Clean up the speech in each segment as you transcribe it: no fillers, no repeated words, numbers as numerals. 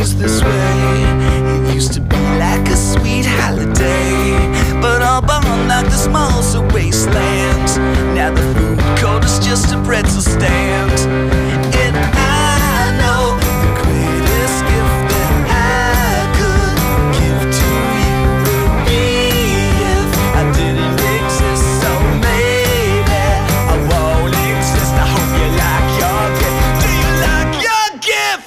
always this way. It used to be like a sweet holiday, but all burned like the smalls of wastelands. Now the food court is just a pretzel stand. And I know the greatest gift that I could give to you would be if I didn't exist. So maybe I won't exist. I hope you like your gift. Do you like your gift?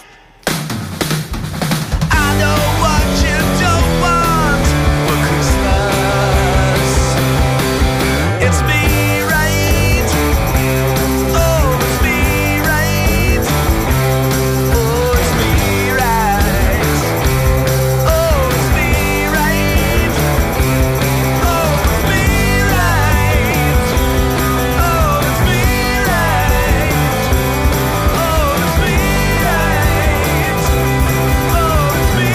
I know what you don't want for Christmas. It's me, right? Oh, it's me, right? Oh, it's me, right? Oh, it's me, right? Oh, it's me, right? Oh, it's me, right? Oh, it's me, right? Oh, it's me.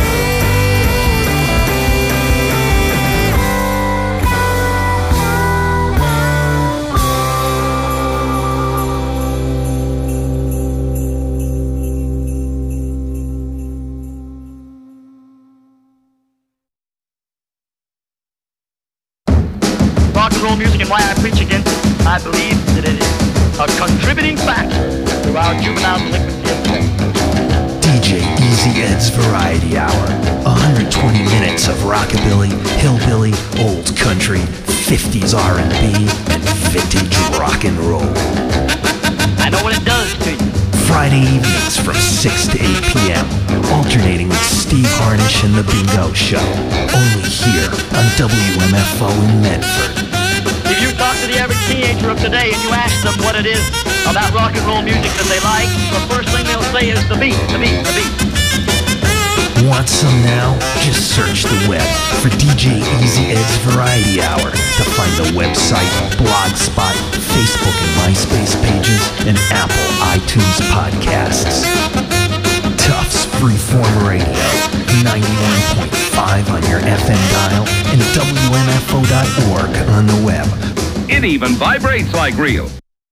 Rock and roll music and why I preach against it. I believe that it is a contributing factor to our juvenile delinquency of today. DJ Easy Ed's Variety Hour. 120 minutes of rockabilly, hillbilly, old country, 50s R&B, and vintage rock and roll. I know what it does to you. Friday evenings from 6 to 8 p.m. Alternating with Steve Harnish and The Bingo Show. Only here on WMFO in Medford. If you talk to the average teenager of today and you ask them what it is about rock and roll music that they like, the first thing they'll say is the beat, the beat, the beat. Want some now? Just search the web for DJ Easy Ed's Variety Hour to find the website, Blogspot, Facebook and MySpace pages, and Apple iTunes podcasts. Tufts Freeform Radio, 91.5 on your FM dial, and WMFO.org on the web. It even vibrates like real.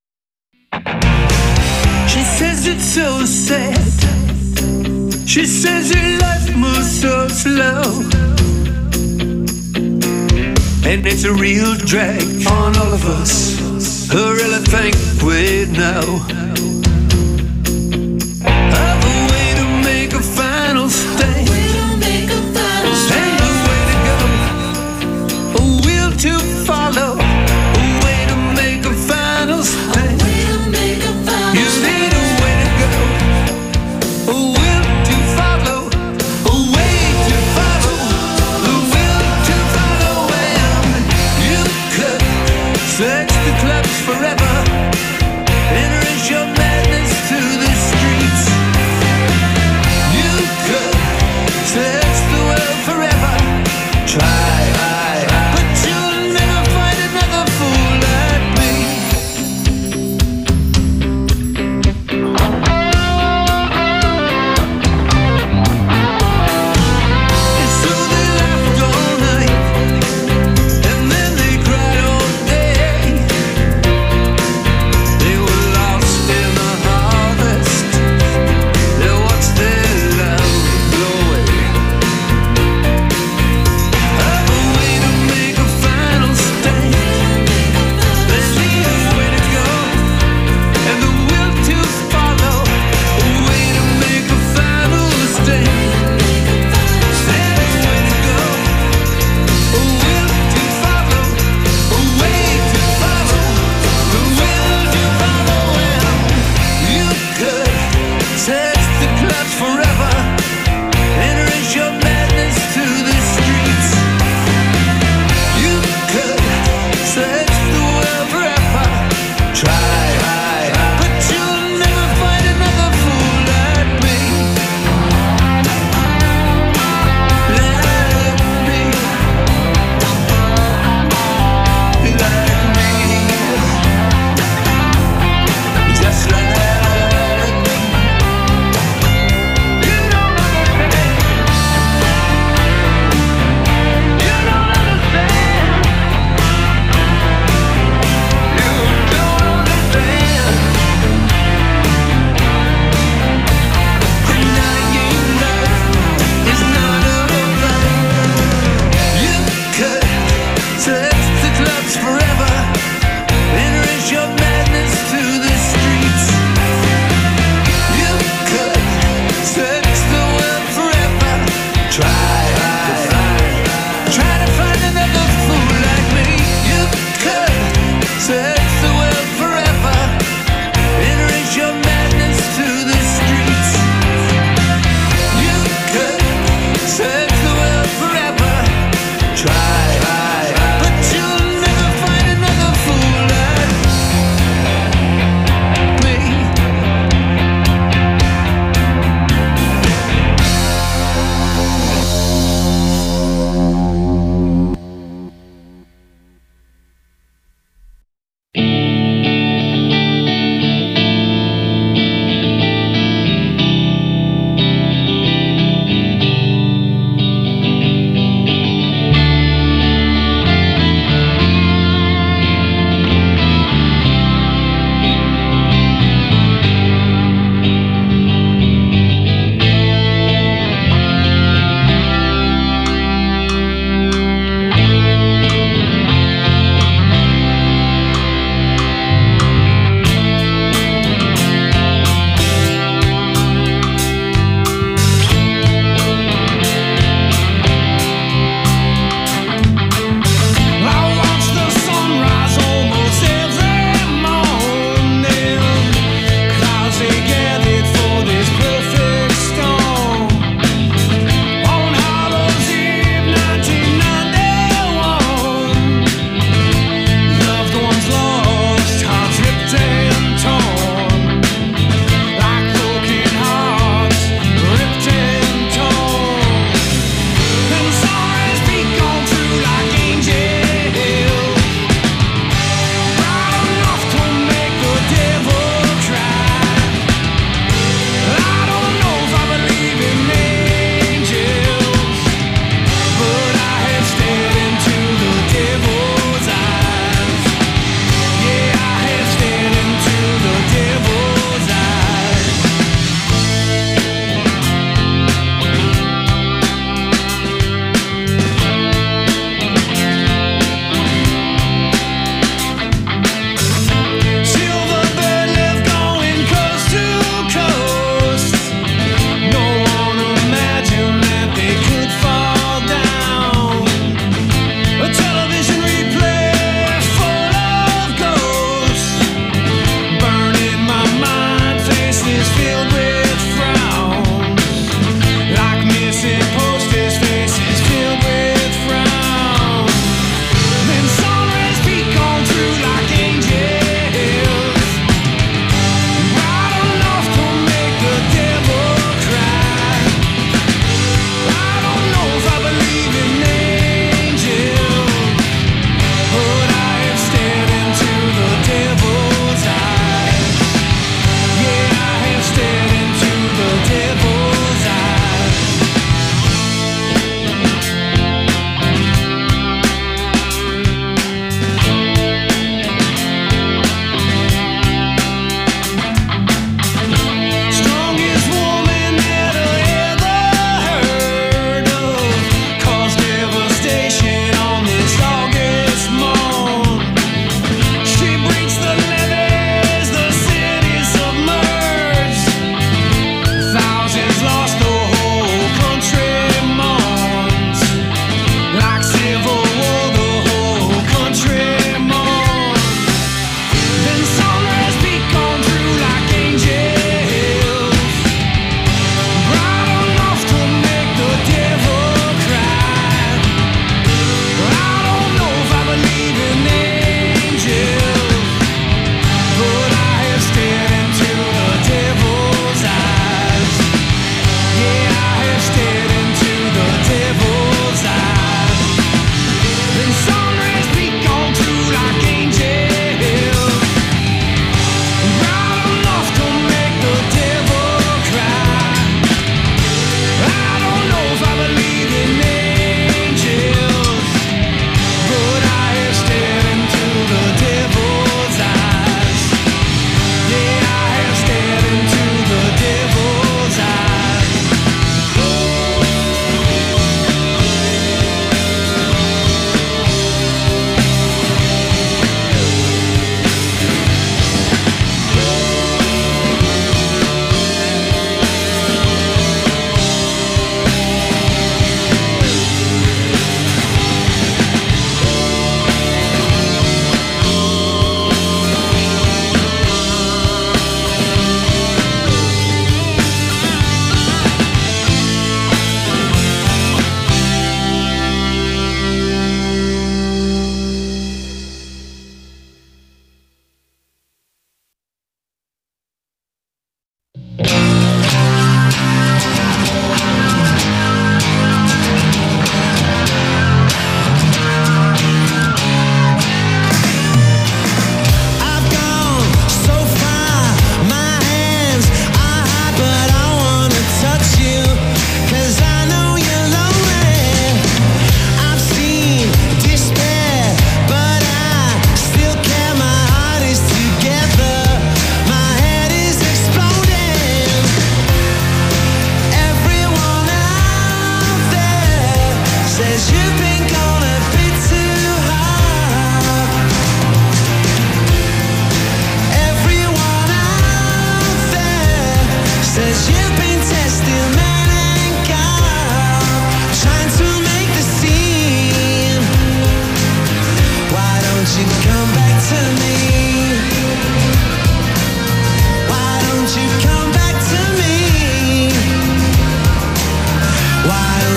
She says it's so sad. She says her life moves so slow, and it's a real drag on all of us who really think we know of a way to make a final stand, and a way to go, a will to follow, a way to make a final stand. You need a way to go, a will to follow, a way to follow, the will to follow. And you could search the clubs forever, enter your madness to the streets. You could search the world forever, try, but you'll never find another fool like me. And so they laughed all night, and then they cried all day. They were lost in the harvest. They watched their love go away. Have a way to make a final stand. They need a way to go, and the will to follow. A way to make a final stand. There's a way to go, a will to follow, a way to follow, the will to follow. And you could search the clubs forever, enter your madness to the streets. You could search the world forever, try, but you'll never find another fool like me. Like me. Like me. Just like me. You know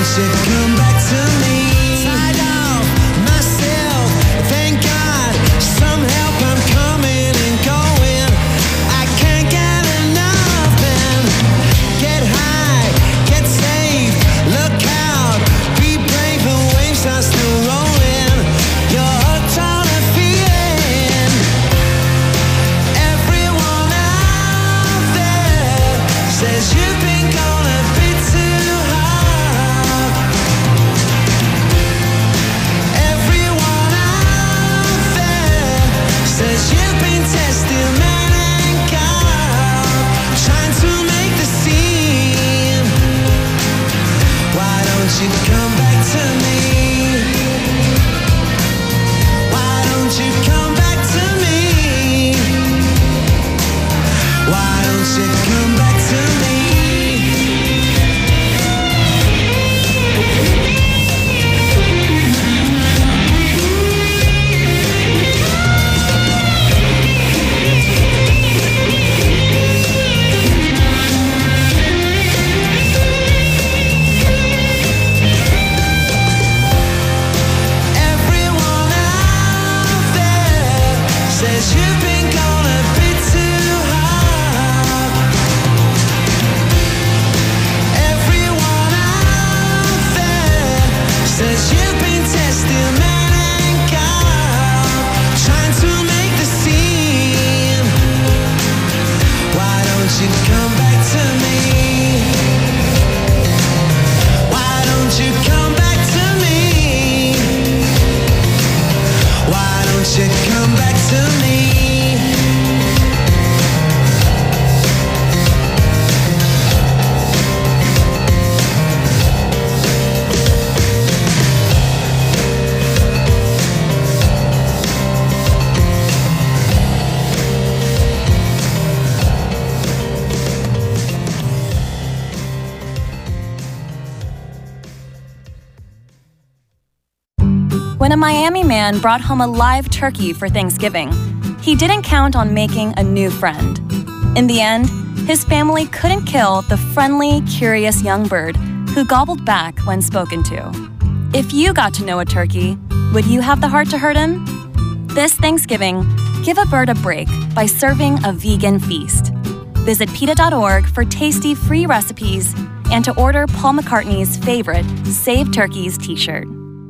don't you come back to me? Tied off myself, thank God, some help, I'm coming and going. I can't get enough, man. Get high, get safe, look out, be brave, the waves are still rolling. You're hooked on a feeling. Everyone out there says you've been gone a bit too hard. Everyone out there says you've been testing man and God, trying to make the scene. Why don't you come back to me? Why don't you come back to me? Why don't you come back to me? Everyone out there says you've been gone a bit too hard. Everyone out there says you've been testing man and God, trying to make the scene. Why don't you come back to me? Why don't you come back to me? Why don't you come back to me? When a Miami man brought home a live turkey for Thanksgiving, he didn't count on making a new friend. In the end, his family couldn't kill the friendly, curious young bird who gobbled back when spoken to. If you got to know a turkey, would you have the heart to hurt him? This Thanksgiving, give a bird a break by serving a vegan feast. Visit PETA.org for tasty free recipes and to order Paul McCartney's favorite Save Turkeys t-shirt.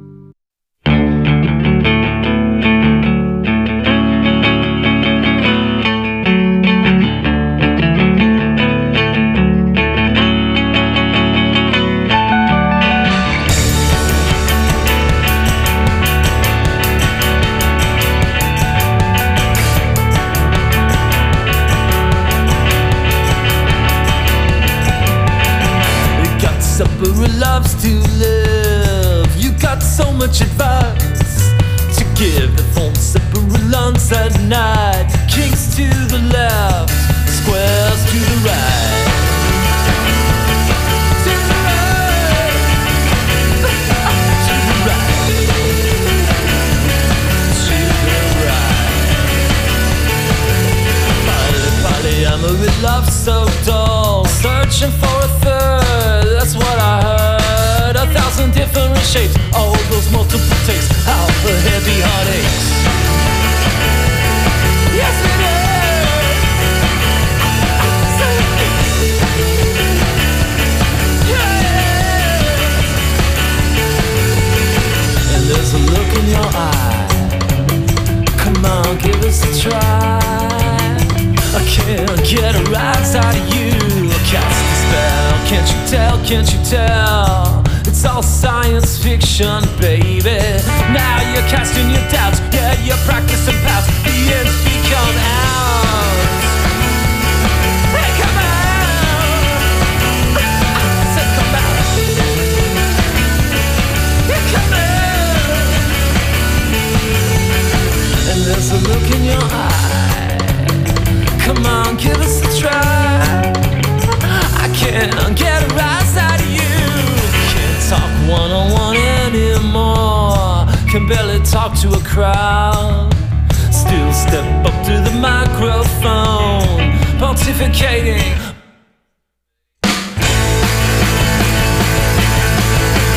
Who loves to live. You got so much advice to give. The phone separate lungs at night. Kings to the left, squares to the right. To the right. To the right. To the right. Polyamory love so dull. Searching for a third, that's what I heard. 1,000 different shapes, all those multiple takes, how the heavy heartaches. Yes, it is. And there's a look in your eye. Come on, give us a try. I can't get a rise out of you. Cast a spell, can't you tell, can't you tell? It's all science fiction, baby. Now you're casting your doubts, yeah, you're practicing past. The ends become out. Hey, come out. I said come out. Yeah, come out. And there's a look in your eye. Come on, give us a try. I can't get a rise out of you. Can't talk one-on-one anymore. Can barely talk to a crowd. Still step up to the microphone, pontificating.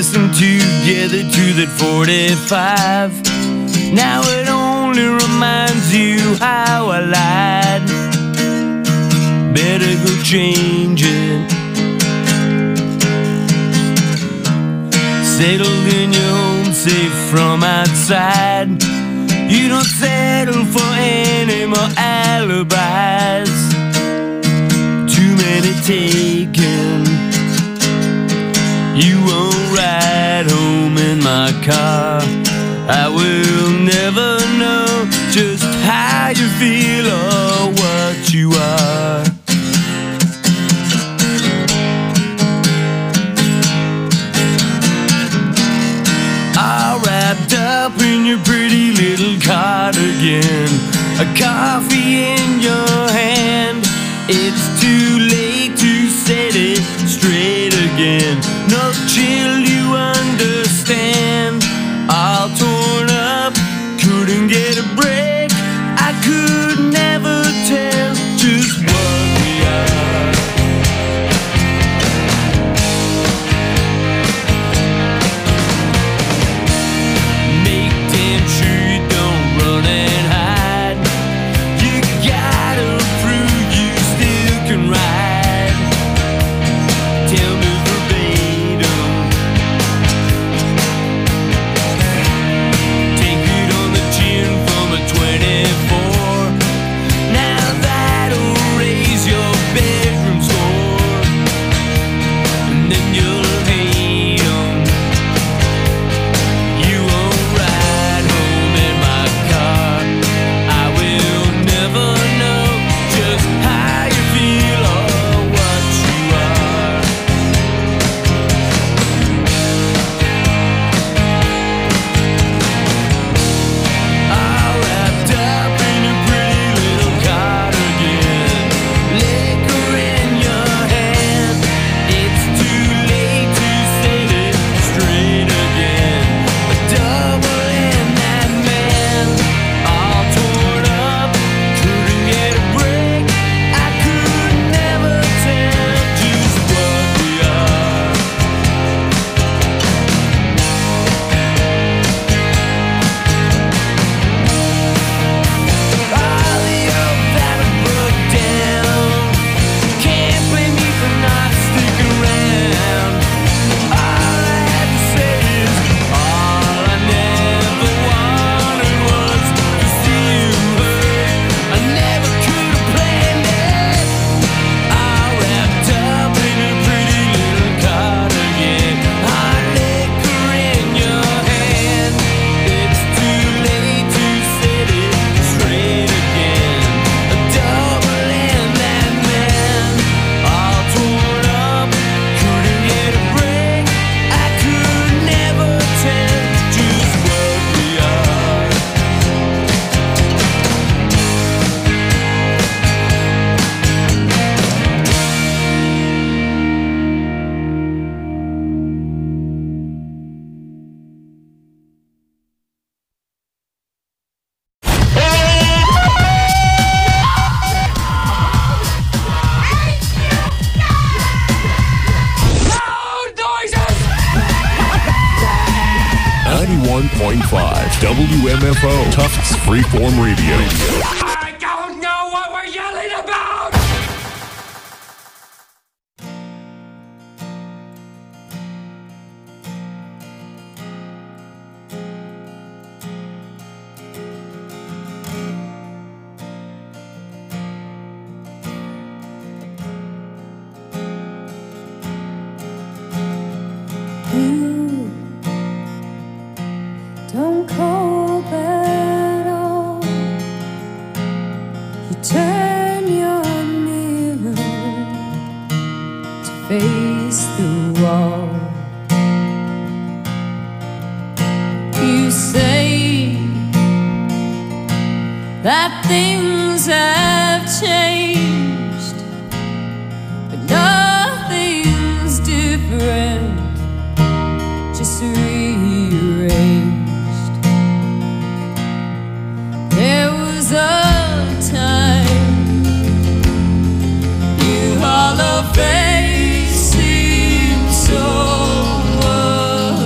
listen together to that 45. Now it only reminds you how I lied. Better go change it. Settled in your home, safe from outside. You don't settle for any more alibis. Too many taken. You won't ride home in my car. I will never know just how you feel or what you are. All wrapped up in your pretty little cardigan, a coffee in your hand. It's too late to set it straight again. No chill, you understand. All torn up, couldn't get a break. I could never tell just what we are. Make damn sure you don't run and hide. You gotta prove you still can ride. Tell me verbatim. Take it on the chin from a 24. Now that'll raise your bedroom score. And then you'll hate 'em. You won't ride home in my car. I will never know just how you feel or what you are. All wrapped up in a pretty little cardigan, liquor in your hand. It's too late to set it straight again. A double in that man, all torn up, couldn't get a break. I could never tell just what we are. All the hope that I broke down, can't blame me for not sticking around. All I had to say is, all I never wanted was to see you hurt. I never could have planned it. All wrapped up in a pretty little cardigan, hot liquor in your hand. It's too late to set it straight again. A double in that man, all torn up, couldn't get a break. I could never tell just what we are. Loud noises! 91.5 WMFO Tufts Freeform Radio. I don't know what we're yelling about! You don't cope at all. You turn your mirror to face the wall. You say that things have changed, but nothing's different, just rearranged. There was a time you hollow face seemed so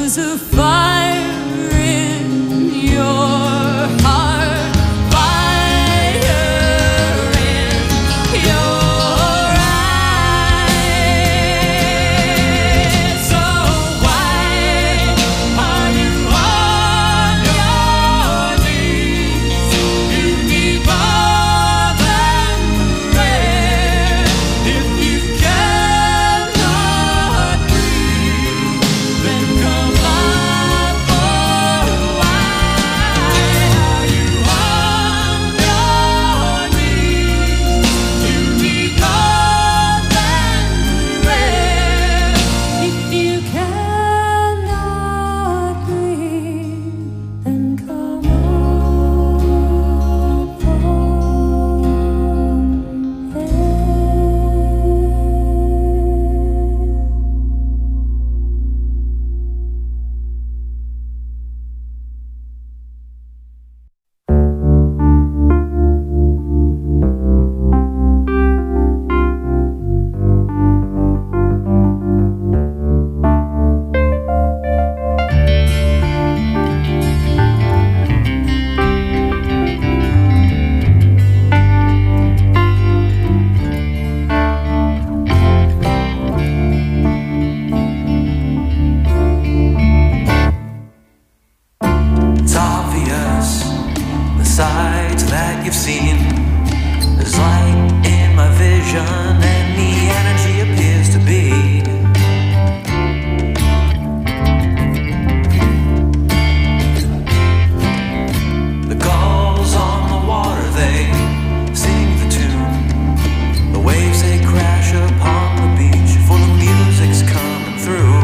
was a fire in your heart, fire in your eyes. So why are you on your knees? You need more than prayer. If you cannot breathe, then come up for a while. Are you on your knees? You need more than prayer. If you cannot breathe, then come up for It's obvious the sights that you've seen. There's light in my vision and the energy appears to be. The gulls on the water, they sing the tune. The waves, they crash upon the beach, for the music's coming through.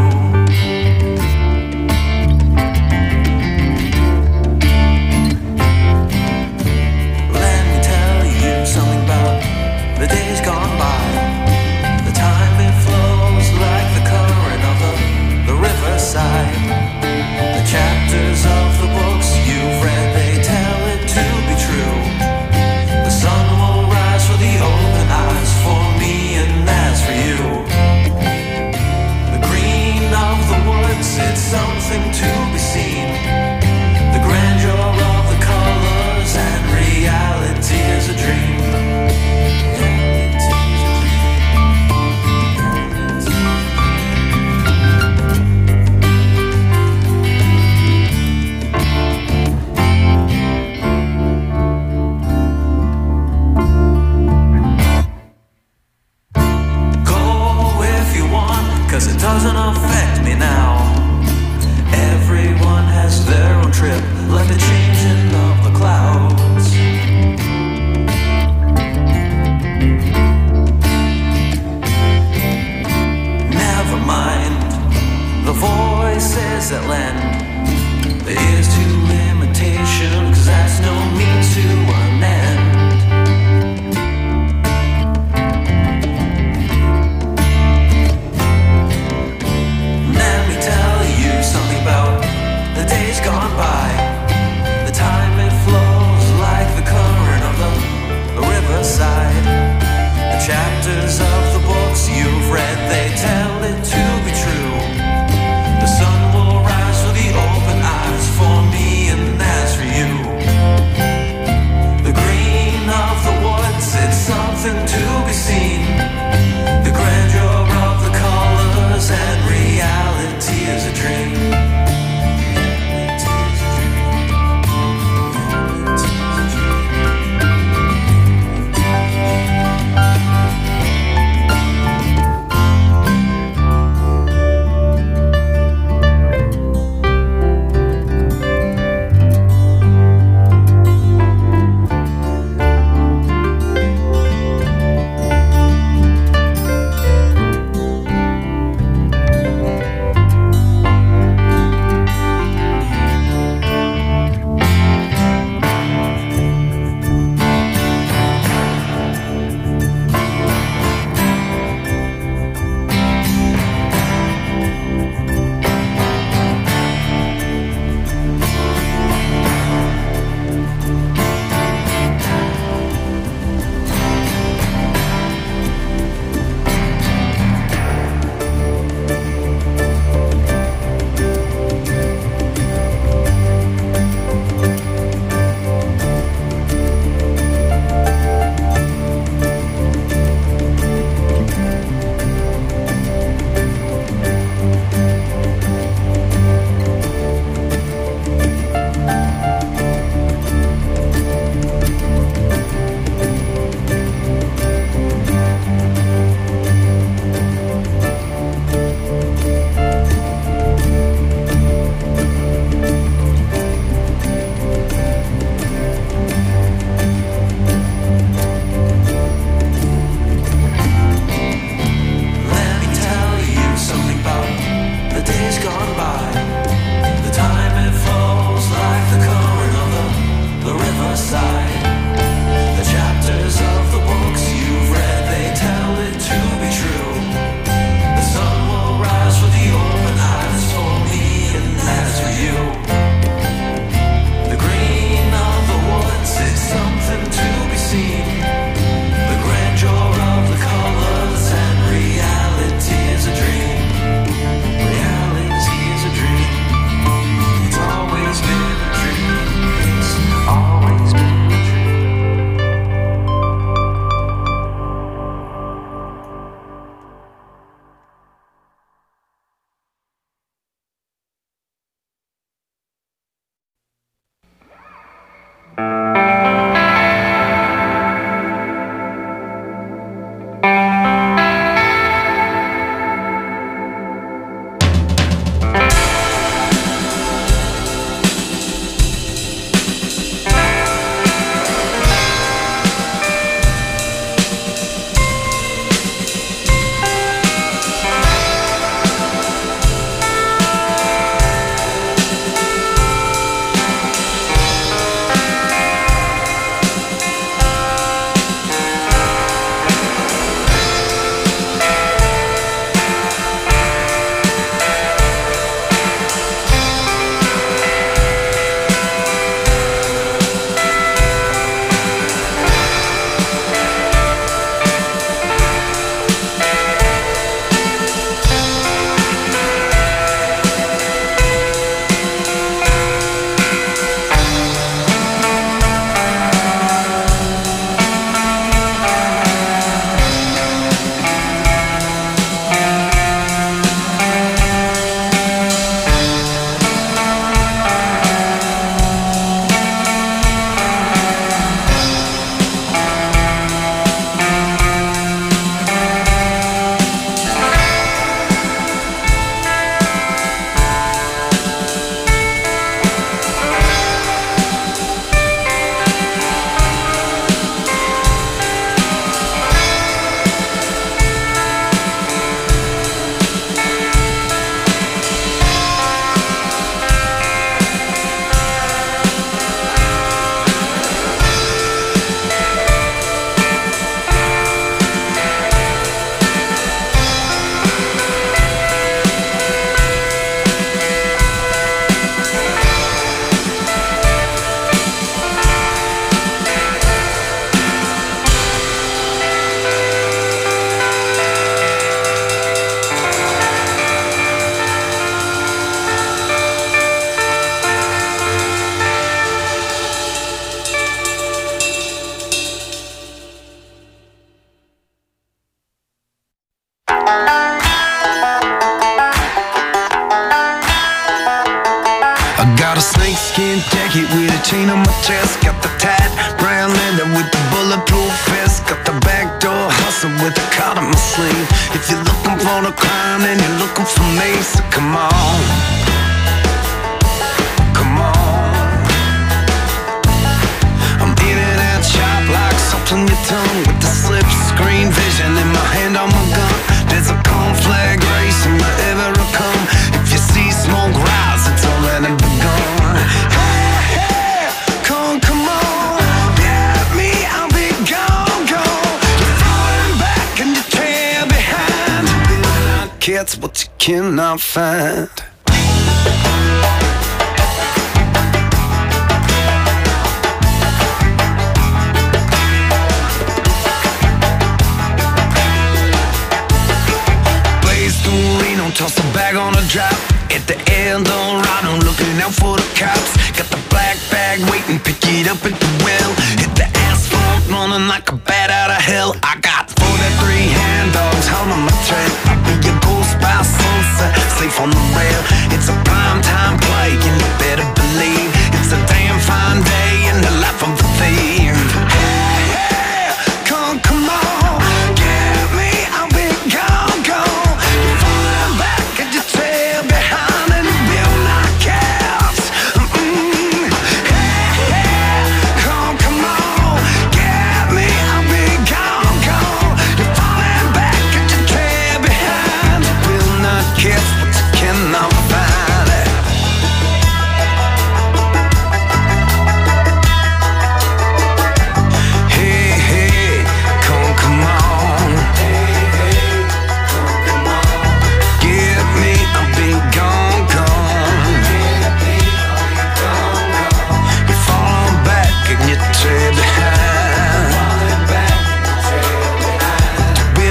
Let me tell you something about the days gone by. The time, it flows like the current of the riverside. The chapters of the books you've read, they tell it to be true. The sun will rise for the open eyes, for me and that's for you. The green of the woods, it's something to be seen. The grandeur of the colors, and reality is a dream. Go if you want, 'cause it doesn't affect me now. Everyone has their own trip, like the changing of the clouds. Never mind the voices that lend the ears to limitation, 'cause that's no means to an end. Let me tell you something about the days gone by. The time, it flows like the current of the riverside. The chapters of the books you've read, they tell it to be true. The sun will rise for the open eyes, for me and that's for you. jacket with a chain on my chest. Got the tight brown leather with the bulletproof vest. Got the backdoor hustle with a card on my sleeve. If you're looking for the crime, then you're looking for me. So come on, come on. I'm in and out sharp like salt on your tongue, with the slip screen vision in my hand on my gun. There's a conflagration wherever I come. If you see smoke rise, it's already begun. Hey, hey, come on, get me, I'll be gone, gone. You're falling back and you trail behind. Kids, what you cannot find. Toss a bag on a drop at the Eldorado, looking out for the cops. Got the black bag waiting, pick it up at the well. Hit the asphalt, running like a bat out of hell. I got 43 hand dogs holding my trail. I'll be your ghost by sunset, safe on the rail. It's a prime time play, and you better believe it's a damn fine day in the life of a thief. Hey, hey, come on, get me, I'll be gone, gone.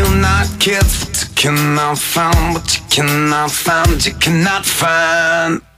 Kids, what you cannot find, what you cannot find, you cannot find.